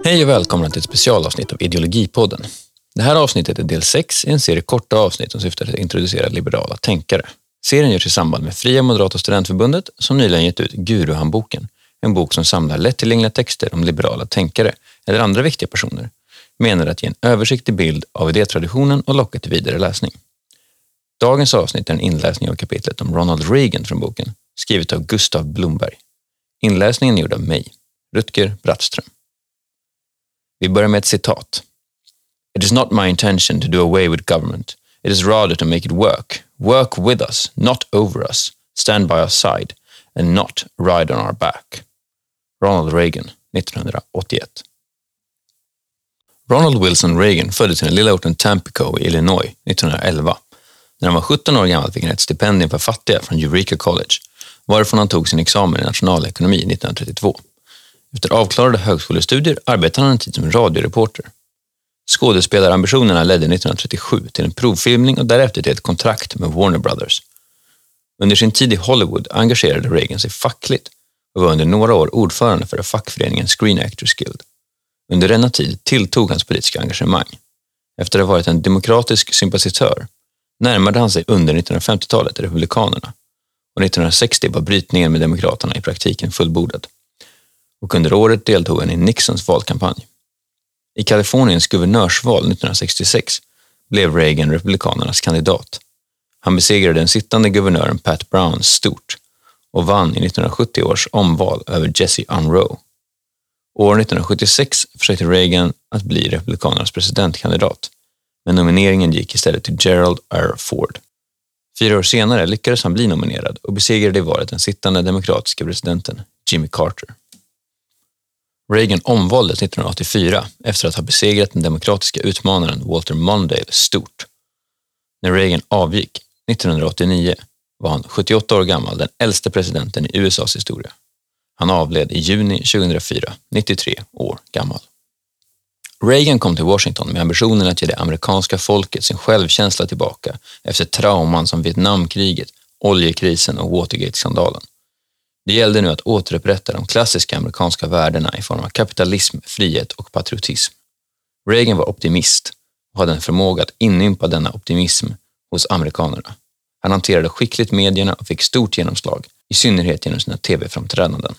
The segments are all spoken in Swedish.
Hej och välkomna till ett specialavsnitt av Ideologipodden. Det här avsnittet är del 6 i en serie korta avsnitt som syftar till att introducera liberala tänkare. Serien görs i samband med Fria Moderata Studentförbundet som nyligen gett ut Guruhandboken, en bok som samlar lättillgängliga texter om liberala tänkare eller andra viktiga personer, menar att ge en översiktlig bild av idétraditionen och locka till vidare läsning. Dagens avsnitt är en inläsning av kapitlet om Ronald Reagan från boken, skrivet av Gustav Blomberg. Inläsningen är gjord av mig, Rutger Brattström. Vi börjar med ett citat. It is not my intention to do away with government. It is rather to make it work. Work with us, not over us. Stand by our side and not ride on our back. Ronald Reagan, 1981. Ronald Wilson Reagan föddes i den lilla orten Tampico i Illinois 1911. När han var 17 år gammal fick han ett stipendium för fattiga från Eureka College, varifrån han tog sin examen i nationalekonomi 1932. Efter avklarade högskolestudier arbetade han en tid som radioreporter. Skådespelarambitionerna ledde 1937 till en provfilmning och därefter till ett kontrakt med Warner Brothers. Under sin tid i Hollywood engagerade Reagan sig fackligt och var under några år ordförande för fackföreningen Screen Actors Guild. Under denna tid tilltog hans politiska engagemang. Efter att ha varit en demokratisk sympatisör närmade han sig under 1950-talet republikanerna och 1960 var brytningen med demokraterna i praktiken fullbordad. Och under året deltog han i Nixons valkampanj. I Kaliforniens guvernörsval 1966 blev Reagan republikanernas kandidat. Han besegrade den sittande guvernören Pat Brown stort och vann i 1970 års omval över Jesse Unruh. År 1976 försökte Reagan att bli republikanernas presidentkandidat, men nomineringen gick istället till Gerald R. Ford. 4 år senare lyckades han bli nominerad och besegrade i valet den sittande demokratiska presidenten Jimmy Carter. Reagan omvaldes 1984 efter att ha besegrat den demokratiska utmanaren Walter Mondale stort. När Reagan avgick 1989 var han 78 år gammal, den äldste presidenten i USAs historia. Han avled i juni 2004, 93 år gammal. Reagan kom till Washington med ambitionen att ge det amerikanska folket sin självkänsla tillbaka efter trauman som Vietnamkriget, oljekrisen och Watergate-skandalen. Det gällde nu att återupprätta de klassiska amerikanska värdena i form av kapitalism, frihet och patriotism. Reagan var optimist och hade en förmåga att inympa denna optimism hos amerikanerna. Han hanterade skickligt medierna och fick stort genomslag, i synnerhet genom sina tv-framträdanden.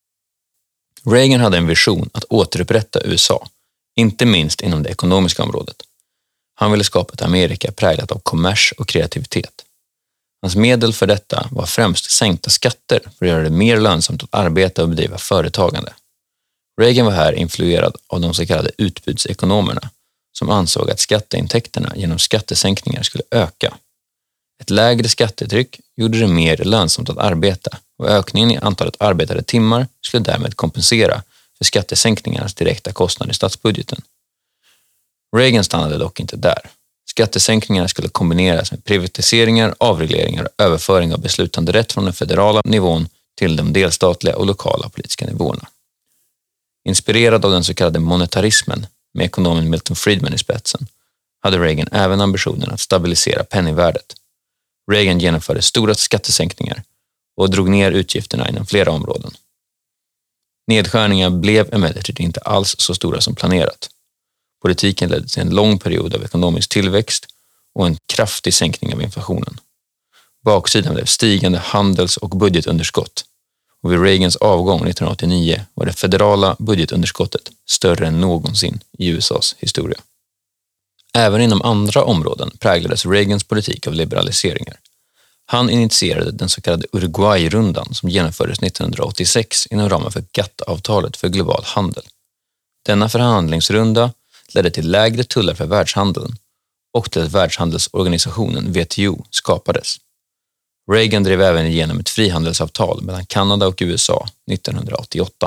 Reagan hade en vision att återupprätta USA, inte minst inom det ekonomiska området. Han ville skapa ett Amerika präglat av kommers och kreativitet. Hans medel för detta var främst sänkta skatter för att göra det mer lönsamt att arbeta och bedriva företagande. Reagan var här influerad av de så kallade utbudsekonomerna som ansåg att skatteintäkterna genom skattesänkningar skulle öka. Ett lägre skattetryck gjorde det mer lönsamt att arbeta och ökningen i antalet arbetade timmar skulle därmed kompensera för skattesänkningarnas direkta kostnader i statsbudgeten. Reagan stannade dock inte där. Skattesänkningarna skulle kombineras med privatiseringar, avregleringar och överföring av beslutanderätt från den federala nivån till de delstatliga och lokala politiska nivåerna. Inspirerad av den så kallade monetarismen med ekonomen Milton Friedman i spetsen hade Reagan även ambitionen att stabilisera penningvärdet. Reagan genomförde stora skattesänkningar och drog ner utgifterna inom flera områden. Nedskärningar blev emellertid inte alls så stora som planerat. Politiken ledde till en lång period av ekonomisk tillväxt och en kraftig sänkning av inflationen. Baksidan blev stigande handels- och budgetunderskott och vid Reagans avgång 1989 var det federala budgetunderskottet större än någonsin i USAs historia. Även inom andra områden präglades Reagans politik av liberaliseringar. Han initierade den så kallade Uruguay-rundan som genomfördes 1986 inom ramen för GATT-avtalet för global handel. Denna förhandlingsrunda ledde till lägre tullar för världshandeln och till att världshandelsorganisationen WTO skapades. Reagan drev även igenom ett frihandelsavtal mellan Kanada och USA 1988.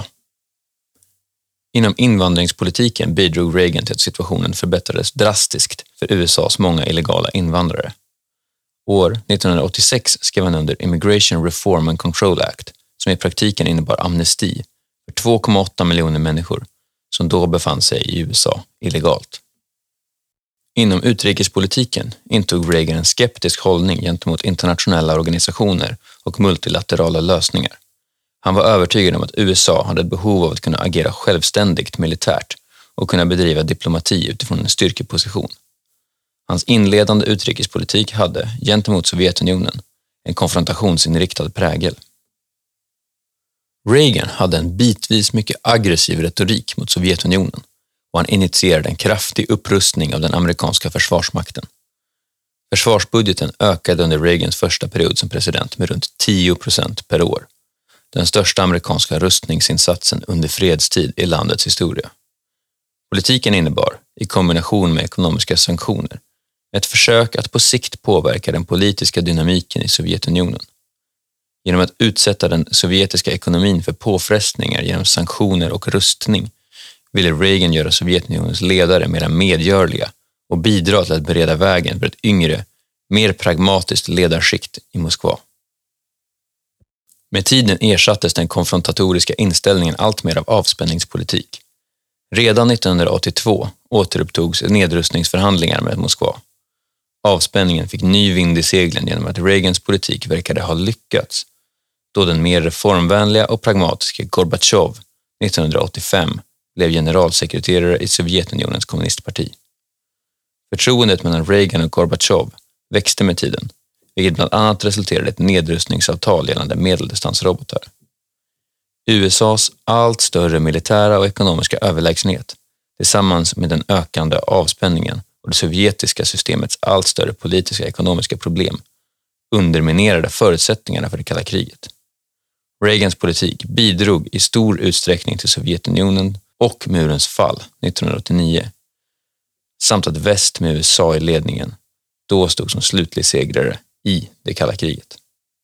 Inom invandringspolitiken bidrog Reagan till att situationen förbättrades drastiskt för USAs många illegala invandrare. År 1986 skrev han under Immigration Reform and Control Act som i praktiken innebar amnesti för 2,8 miljoner människor som då befann sig i USA illegalt. Inom utrikespolitiken intog Reagan en skeptisk hållning gentemot internationella organisationer och multilaterala lösningar. Han var övertygad om att USA hade ett behov av att kunna agera självständigt militärt och kunna bedriva diplomati utifrån en styrkeposition. Hans inledande utrikespolitik hade, gentemot Sovjetunionen, en konfrontationsinriktad prägel. Reagan hade en bitvis mycket aggressiv retorik mot Sovjetunionen och han initierade en kraftig upprustning av den amerikanska försvarsmakten. Försvarsbudgeten ökade under Reagans första period som president med runt 10% per år. Den största amerikanska rustningsinsatsen under fredstid i landets historia. Politiken innebar, i kombination med ekonomiska sanktioner, ett försök att på sikt påverka den politiska dynamiken i Sovjetunionen. Genom att utsätta den sovjetiska ekonomin för påfrestningar genom sanktioner och rustning ville Reagan göra Sovjetunionens ledare mer medgörliga och bidra till att bereda vägen för ett yngre, mer pragmatiskt ledarskikt i Moskva. Med tiden ersattes den konfrontatoriska inställningen allt mer av avspänningspolitik. Redan 1982 återupptogs nedrustningsförhandlingar med Moskva. Avspänningen fick ny vind i seglen genom att Reagans politik verkade ha lyckats, då den mer reformvänliga och pragmatiska Gorbatjov 1985 blev generalsekreterare i Sovjetunionens kommunistparti. Förtroendet mellan Reagan och Gorbatjov växte med tiden, vilket bland annat resulterade i ett nedrustningsavtal gällande medeldistansrobotar. USAs allt större militära och ekonomiska överlägsenhet, tillsammans med den ökande avspänningen och det sovjetiska systemets allt större politiska och ekonomiska problem, underminerade förutsättningarna för det kalla kriget. Reagans politik bidrog i stor utsträckning till Sovjetunionen och murens fall 1989, samt att väst med USA i ledningen då stod som slutlig segrare i det kalla kriget.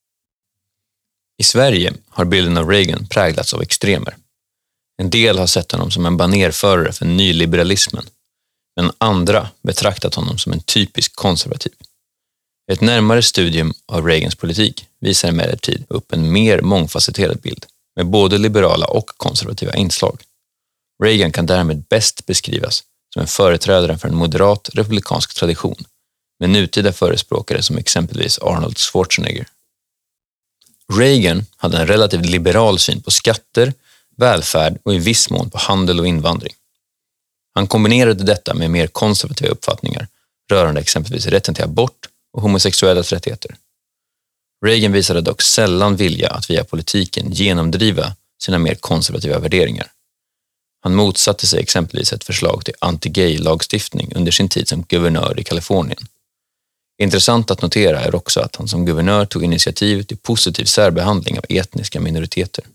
I Sverige har bilden av Reagan präglats av extremer. En del har sett honom som en banerförare för nyliberalismen, men andra betraktat honom som en typisk konservativ. Ett närmare studium av Reagans politik visar emellertid upp en mer mångfacetterad bild med både liberala och konservativa inslag. Reagan kan därmed bäst beskrivas som en företrädare för en moderat republikansk tradition med nutida förespråkare som exempelvis Arnold Schwarzenegger. Reagan hade en relativt liberal syn på skatter, välfärd och i viss mån på handel och invandring. Han kombinerade detta med mer konservativa uppfattningar rörande exempelvis rätten till abort och homosexuellas rättigheter. Reagan visade dock sällan vilja att via politiken genomdriva sina mer konservativa värderingar. Han motsatte sig exempelvis ett förslag till anti-gay-lagstiftning under sin tid som guvernör i Kalifornien. Intressant att notera är också att han som guvernör tog initiativ till positiv särbehandling av etniska minoriteter.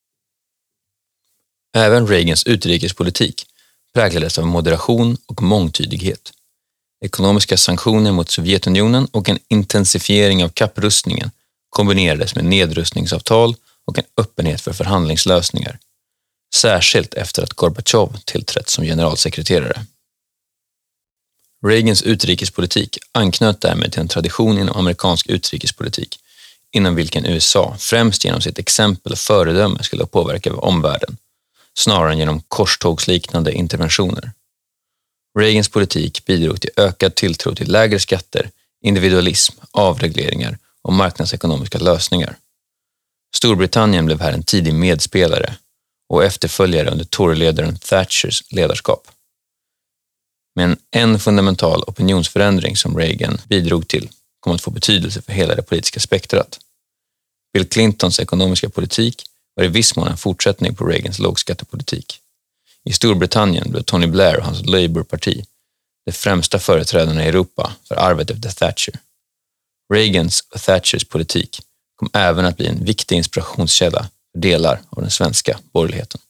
Även Reagans utrikespolitik präglades av moderation och mångtydighet. Ekonomiska sanktioner mot Sovjetunionen och en intensifiering av kapprustningen kombinerades med nedrustningsavtal och en öppenhet för förhandlingslösningar, särskilt efter att Gorbatjov tillträtt som generalsekreterare. Reagans utrikespolitik anknöt därmed till en tradition inom amerikansk utrikespolitik, inom vilken USA främst genom sitt exempel och föredöme skulle påverka omvärlden, snarare än genom korstågsliknande interventioner. Reagans politik bidrog till ökad tilltro till lägre skatter, individualism, avregleringar och marknadsekonomiska lösningar. Storbritannien blev här en tidig medspelare och efterföljare under Toryledaren Thatchers ledarskap. Men en fundamental opinionsförändring som Reagan bidrog till kom att få betydelse för hela det politiska spektrat. Bill Clintons ekonomiska politik var i viss mån en fortsättning på Reagans lågskattepolitik. I Storbritannien blev Tony Blair och hans Labour-parti de främsta företrädarna i Europa för arvet efter Thatcher. Reagans och Thatchers politik kom även att bli en viktig inspirationskälla för delar av den svenska borgerligheten.